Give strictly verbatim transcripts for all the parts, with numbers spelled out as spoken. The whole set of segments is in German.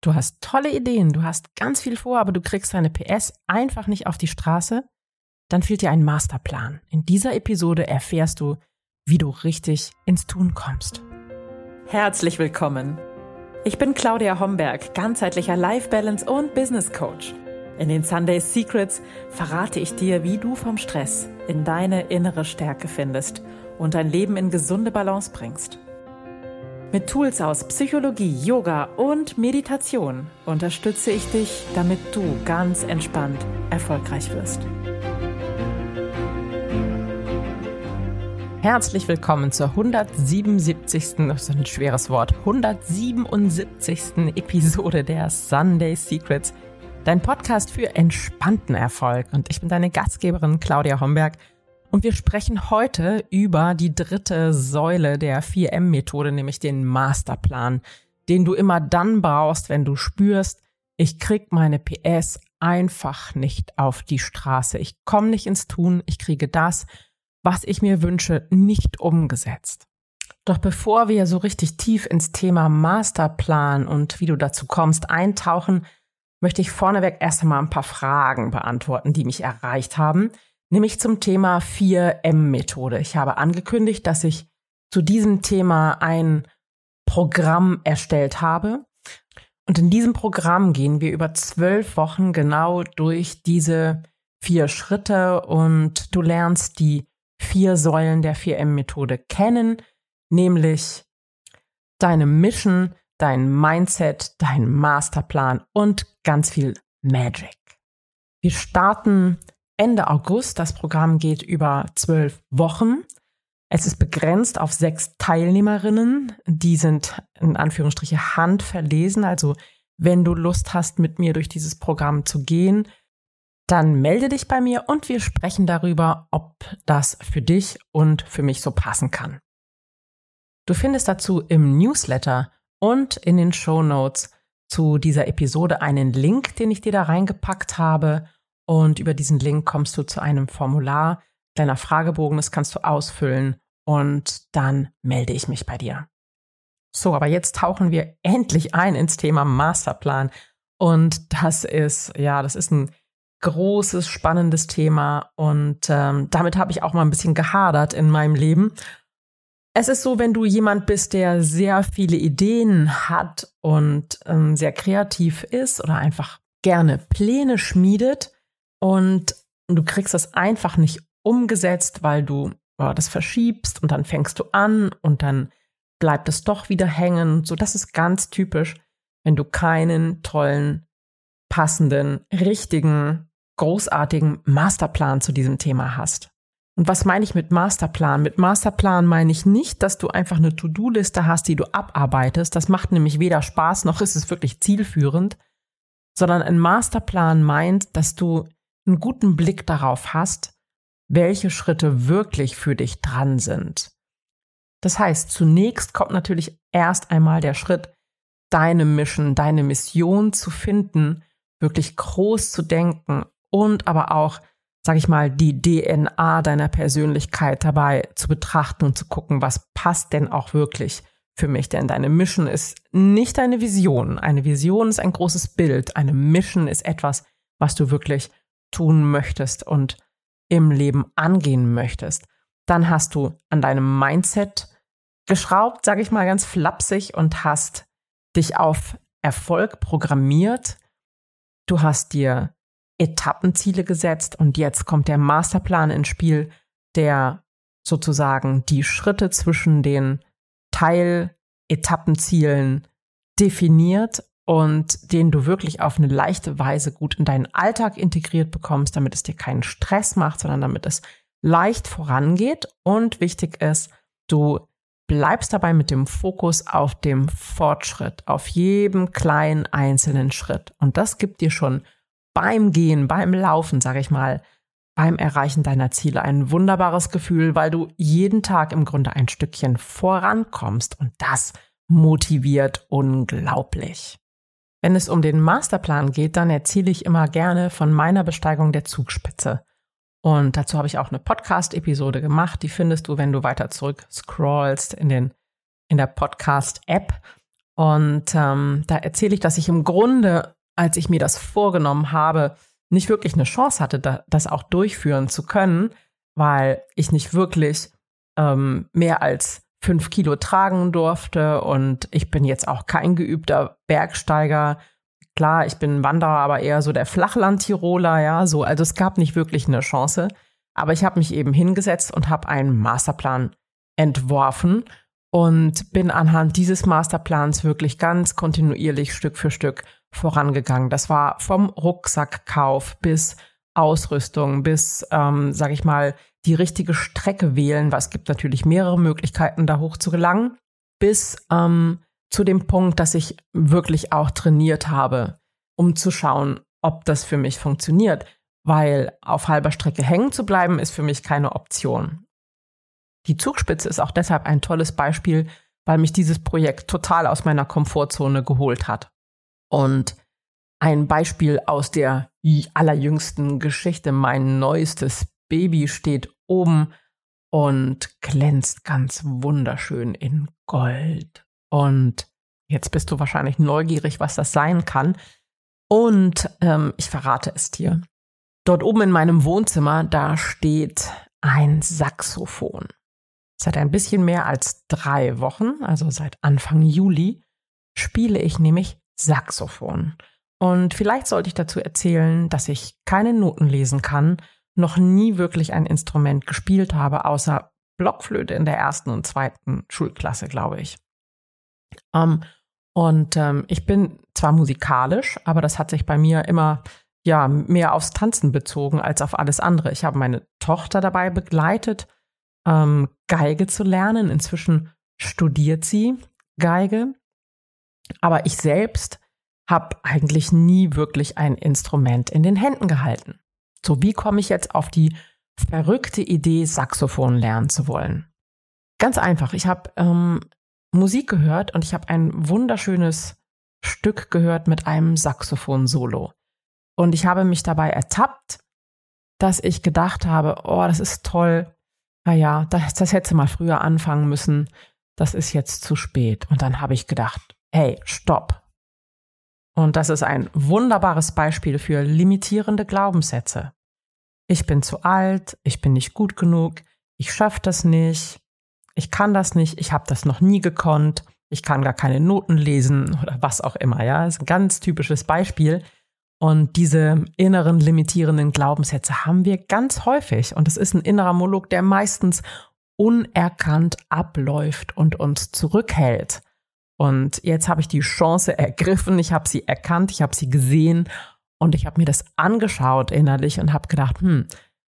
Du hast tolle Ideen, du hast ganz viel vor, aber du kriegst deine P S einfach nicht auf die Straße? Dann fehlt dir ein Masterplan. In dieser Episode erfährst du, wie du richtig ins Tun kommst. Herzlich willkommen. Ich bin Claudia Homberg, ganzheitlicher Life Balance und Business Coach. In den Sunday Secrets verrate ich dir, wie du vom Stress in deine innere Stärke findest und dein Leben in gesunde Balance bringst. Mit Tools aus Psychologie, Yoga und Meditation unterstütze ich dich, damit du ganz entspannt erfolgreich wirst. Herzlich willkommen zur hundertsiebenundsiebzigsten, das ist ein schweres Wort, hundertsiebenundsiebzigsten Episode der Sunday Secrets, dein Podcast für entspannten Erfolg. Und ich bin deine Gastgeberin Claudia Homberg und wir sprechen heute über die dritte Säule der vier M Methode, nämlich den Masterplan, den du immer dann brauchst, wenn du spürst, ich krieg meine P S einfach nicht auf die Straße. Ich komme nicht ins Tun, ich kriege das, was ich mir wünsche, nicht umgesetzt. Doch bevor wir so richtig tief ins Thema Masterplan und wie du dazu kommst eintauchen, möchte ich vorneweg erst einmal ein paar Fragen beantworten, die mich erreicht haben, nämlich zum Thema vier M Methode. Ich habe angekündigt, dass ich zu diesem Thema ein Programm erstellt habe. Und in diesem Programm gehen wir über zwölf Wochen genau durch diese vier Schritte und du lernst die vier Säulen der vier M Methode kennen, nämlich deine Mission, dein Mindset, dein Masterplan und ganz viel Magic. Wir starten Ende August. Das Programm geht über zwölf Wochen. Es ist begrenzt auf sechs Teilnehmerinnen. Die sind in Anführungsstriche handverlesen. Also wenn du Lust hast, mit mir durch dieses Programm zu gehen, dann melde dich bei mir und wir sprechen darüber, ob das für dich und für mich so passen kann. Du findest dazu im Newsletter und in den Shownotes zu dieser Episode einen Link, den ich dir da reingepackt habe. Und über diesen Link kommst du zu einem Formular, deiner Fragebogen, das kannst du ausfüllen und dann melde ich mich bei dir. So, aber jetzt tauchen wir endlich ein ins Thema Masterplan. Und das ist, ja, das ist ein großes, spannendes Thema und ähm, damit habe ich auch mal ein bisschen gehadert in meinem Leben. Es ist so, wenn du jemand bist, der sehr viele Ideen hat und ähm, sehr kreativ ist oder einfach gerne Pläne schmiedet und du kriegst das einfach nicht umgesetzt, weil du oh, das verschiebst und dann fängst du an und dann bleibt es doch wieder hängen. So, das ist ganz typisch, wenn du keinen tollen, passenden, richtigen, großartigen Masterplan zu diesem Thema hast. Und was meine ich mit Masterplan? Mit Masterplan meine ich nicht, dass du einfach eine To-Do-Liste hast, die du abarbeitest. Das macht nämlich weder Spaß, noch ist es wirklich zielführend, sondern ein Masterplan meint, dass du einen guten Blick darauf hast, welche Schritte wirklich für dich dran sind. Das heißt, zunächst kommt natürlich erst einmal der Schritt, deine Mission, deine Mission zu finden, wirklich groß zu denken und aber auch, sag ich mal, die D N A deiner Persönlichkeit dabei zu betrachten und zu gucken, was passt denn auch wirklich für mich. Denn deine Mission ist nicht eine Vision. Eine Vision ist ein großes Bild. Eine Mission ist etwas, was du wirklich tun möchtest und im Leben angehen möchtest. Dann hast du an deinem Mindset geschraubt, sag ich mal ganz flapsig, und hast dich auf Erfolg programmiert. Du hast dir Etappenziele gesetzt und jetzt kommt der Masterplan ins Spiel, der sozusagen die Schritte zwischen den Teil-Etappenzielen definiert und den du wirklich auf eine leichte Weise gut in deinen Alltag integriert bekommst, damit es dir keinen Stress macht, sondern damit es leicht vorangeht. Und wichtig ist, du bleibst dabei mit dem Fokus auf dem Fortschritt, auf jedem kleinen einzelnen Schritt. Und das gibt dir schon beim Gehen, beim Laufen, sage ich mal, beim Erreichen deiner Ziele ein wunderbares Gefühl, weil du jeden Tag im Grunde ein Stückchen vorankommst. Und das motiviert unglaublich. Wenn es um den Masterplan geht, dann erzähle ich immer gerne von meiner Besteigung der Zugspitze. Und dazu habe ich auch eine Podcast-Episode gemacht. Die findest du, wenn du weiter zurück scrollst in den in der Podcast-App. Und ähm, da erzähle ich, dass ich im Grunde, als ich mir das vorgenommen habe, nicht wirklich eine Chance hatte, da, das auch durchführen zu können, weil ich nicht wirklich ähm, mehr als fünf Kilo tragen durfte und ich bin jetzt auch kein geübter Bergsteiger. Klar, ich bin Wanderer, aber eher so der Flachland-Tiroler, ja, so. Also es gab nicht wirklich eine Chance, aber ich habe mich eben hingesetzt und habe einen Masterplan entworfen und bin anhand dieses Masterplans wirklich ganz kontinuierlich Stück für Stück vorangegangen. Das war vom Rucksackkauf bis Ausrüstung, bis, ähm, sag ich mal, die richtige Strecke wählen, weil es gibt natürlich mehrere Möglichkeiten, da hoch zu gelangen, bis ähm, zu dem Punkt, dass ich wirklich auch trainiert habe, um zu schauen, ob das für mich funktioniert, weil auf halber Strecke hängen zu bleiben, ist für mich keine Option. Die Zugspitze ist auch deshalb ein tolles Beispiel, weil mich dieses Projekt total aus meiner Komfortzone geholt hat. Und ein Beispiel aus der allerjüngsten Geschichte, mein neuestes Baby steht oben und glänzt ganz wunderschön in Gold. Und jetzt bist du wahrscheinlich neugierig, was das sein kann. Und ähm, ich verrate es dir. Dort oben in meinem Wohnzimmer, da steht ein Saxophon. Seit ein bisschen mehr als drei Wochen, also seit Anfang Juli, spiele ich nämlich Saxophon. Und vielleicht sollte ich dazu erzählen, dass ich keine Noten lesen kann, noch nie wirklich ein Instrument gespielt habe, außer Blockflöte in der ersten und zweiten Schulklasse, glaube ich. Um, und ähm, ich bin zwar musikalisch, aber das hat sich bei mir immer ja mehr aufs Tanzen bezogen als auf alles andere. Ich habe meine Tochter dabei begleitet, ähm, Geige zu lernen. Inzwischen studiert sie Geige. Aber ich selbst habe eigentlich nie wirklich ein Instrument in den Händen gehalten. So, wie komme ich jetzt auf die verrückte Idee, Saxophon lernen zu wollen? Ganz einfach. Ich habe ähm, Musik gehört und ich habe ein wunderschönes Stück gehört mit einem Saxophon-Solo. Und ich habe mich dabei ertappt, dass ich gedacht habe, oh, das ist toll. Naja, das, das hätte mal früher anfangen müssen. Das ist jetzt zu spät. Und dann habe ich gedacht, hey, stopp. Und das ist ein wunderbares Beispiel für limitierende Glaubenssätze. Ich bin zu alt, ich bin nicht gut genug, ich schaffe das nicht, ich kann das nicht, ich habe das noch nie gekonnt, ich kann gar keine Noten lesen oder was auch immer. Ja, das ist ein ganz typisches Beispiel. Und diese inneren limitierenden Glaubenssätze haben wir ganz häufig. Und es ist ein innerer Monolog, der meistens unerkannt abläuft und uns zurückhält. Und jetzt habe ich die Chance ergriffen, ich habe sie erkannt, ich habe sie gesehen und ich habe mir das angeschaut innerlich und habe gedacht, hm,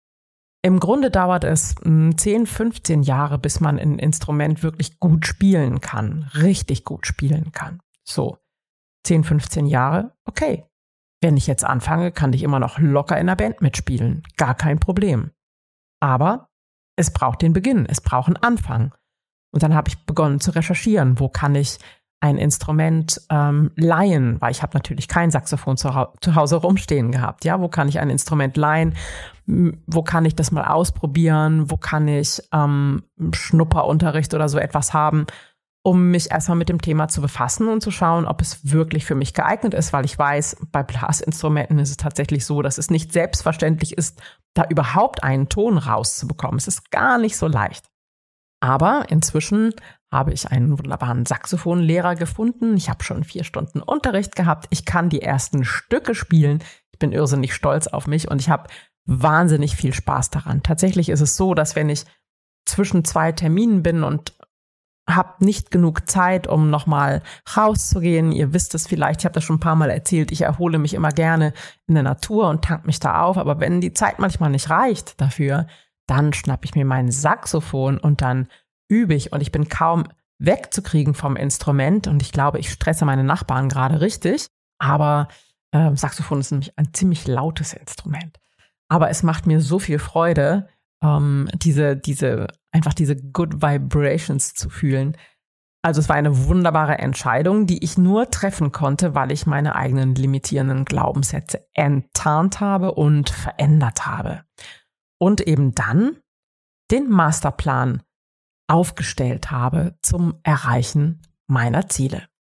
im Grunde dauert es zehn, fünfzehn Jahre, bis man ein Instrument wirklich gut spielen kann, richtig gut spielen kann. So, zehn, fünfzehn Jahre, okay. Wenn ich jetzt anfange, kann ich immer noch locker in der Band mitspielen, gar kein Problem. Aber es braucht den Beginn, es braucht einen Anfang. Und dann habe ich begonnen zu recherchieren, wo kann ich ein Instrument ähm, leihen, weil ich habe natürlich kein Saxophon zu, hau- zu Hause rumstehen gehabt. Ja, wo kann ich ein Instrument leihen? Wo kann ich das mal ausprobieren? Wo kann ich ähm, Schnupperunterricht oder so etwas haben, um mich erstmal mit dem Thema zu befassen und zu schauen, ob es wirklich für mich geeignet ist, weil ich weiß, bei Blasinstrumenten ist es tatsächlich so, dass es nicht selbstverständlich ist, da überhaupt einen Ton rauszubekommen. Es ist gar nicht so leicht. Aber inzwischen habe ich einen wunderbaren Saxophonlehrer gefunden. Ich habe schon vier Stunden Unterricht gehabt. Ich kann die ersten Stücke spielen. Ich bin irrsinnig stolz auf mich und ich habe wahnsinnig viel Spaß daran. Tatsächlich ist es so, dass wenn ich zwischen zwei Terminen bin und habe nicht genug Zeit, um nochmal rauszugehen. Ihr wisst es vielleicht, ich habe das schon ein paar Mal erzählt, ich erhole mich immer gerne in der Natur und tank mich da auf. Aber wenn die Zeit manchmal nicht reicht dafür, dann schnappe ich mir mein Saxophon und dann übe ich. Und ich bin kaum wegzukriegen vom Instrument. Und ich glaube, ich stresse meine Nachbarn gerade richtig. Aber äh, Saxophon ist nämlich ein ziemlich lautes Instrument. Aber es macht mir so viel Freude, ähm, diese, diese, einfach diese Good Vibrations zu fühlen. Also es war eine wunderbare Entscheidung, die ich nur treffen konnte, weil ich meine eigenen limitierenden Glaubenssätze enttarnt habe und verändert habe. Und eben dann den Masterplan aufgestellt habe zum Erreichen meiner Ziele.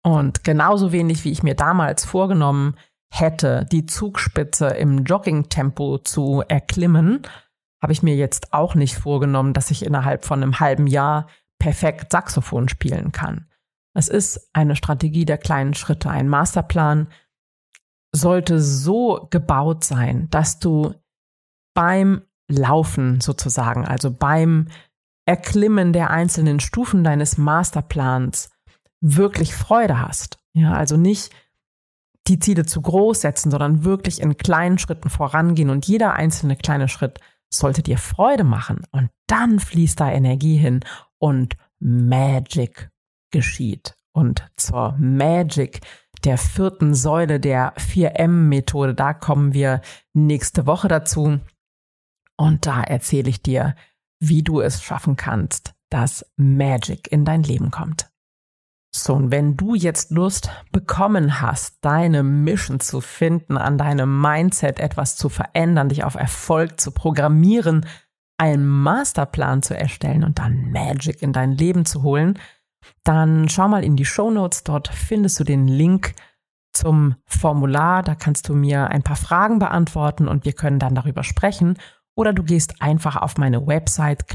Und genauso wenig, wie ich mir damals vorgenommen hätte, die Zugspitze im Joggingtempo zu erklimmen, habe ich mir jetzt auch nicht vorgenommen, dass ich innerhalb von einem halben Jahr perfekt Saxophon spielen kann. Es ist eine Strategie der kleinen Schritte. Ein Masterplan sollte so gebaut sein, dass du beim Laufen sozusagen, also beim Erklimmen der einzelnen Stufen deines Masterplans wirklich Freude hast. Ja, also nicht die Ziele zu groß setzen, sondern wirklich in kleinen Schritten vorangehen und jeder einzelne kleine Schritt sollte dir Freude machen und dann fließt da Energie hin und Magic geschieht. Und zur Magic, der vierten Säule der vier M Methode, da kommen wir nächste Woche dazu und da erzähle ich dir, wie du es schaffen kannst, dass Magic in dein Leben kommt. So, und wenn du jetzt Lust bekommen hast, deine Mission zu finden, an deinem Mindset etwas zu verändern, dich auf Erfolg zu programmieren, einen Masterplan zu erstellen und dann Magic in dein Leben zu holen, dann schau mal in die Shownotes, dort findest du den Link zum Formular, da kannst du mir ein paar Fragen beantworten und wir können dann darüber sprechen. Oder du gehst einfach auf meine Website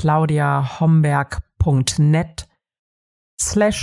claudiahomberg.net slash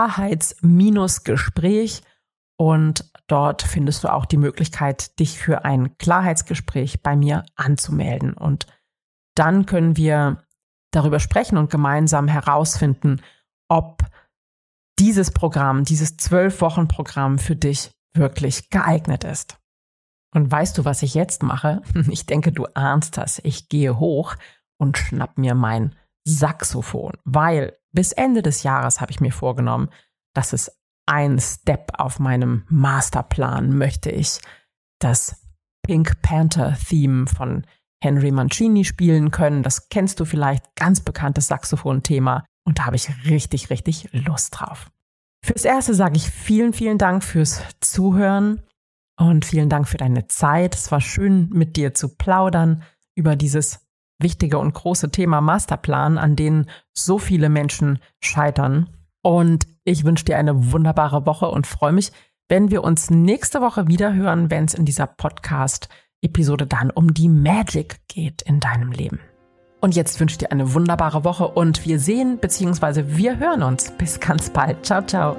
Klarheits-Gespräch und dort findest du auch die Möglichkeit, dich für ein Klarheitsgespräch bei mir anzumelden. Und dann können wir darüber sprechen und gemeinsam herausfinden, ob dieses Programm, dieses zwölf-Wochen-Programm für dich wirklich geeignet ist. Und weißt du, was ich jetzt mache? Ich denke, du ahnst das. Ich gehe hoch und schnapp mir mein Saxophon, weil bis Ende des Jahres habe ich mir vorgenommen, dass es ein Step auf meinem Masterplan möchte ich das Pink Panther Theme von Henry Mancini spielen können. Das kennst du vielleicht, ganz bekanntes Saxophon-Thema und da habe ich richtig, richtig Lust drauf. Fürs Erste sage ich vielen, vielen Dank fürs Zuhören. Und vielen Dank für deine Zeit. Es war schön, mit dir zu plaudern über dieses wichtige und große Thema Masterplan, an denen so viele Menschen scheitern. Und ich wünsche dir eine wunderbare Woche und freue mich, wenn wir uns nächste Woche wieder hören, wenn es in dieser Podcast-Episode dann um die Magic geht in deinem Leben. Und jetzt wünsche ich dir eine wunderbare Woche und wir sehen bzw. wir hören uns. Bis ganz bald. Ciao, ciao.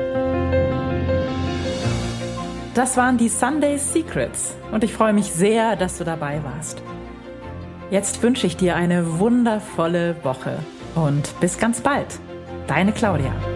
Das waren die Sunday Secrets und ich freue mich sehr, dass du dabei warst. Jetzt wünsche ich dir eine wundervolle Woche und bis ganz bald. Deine Claudia.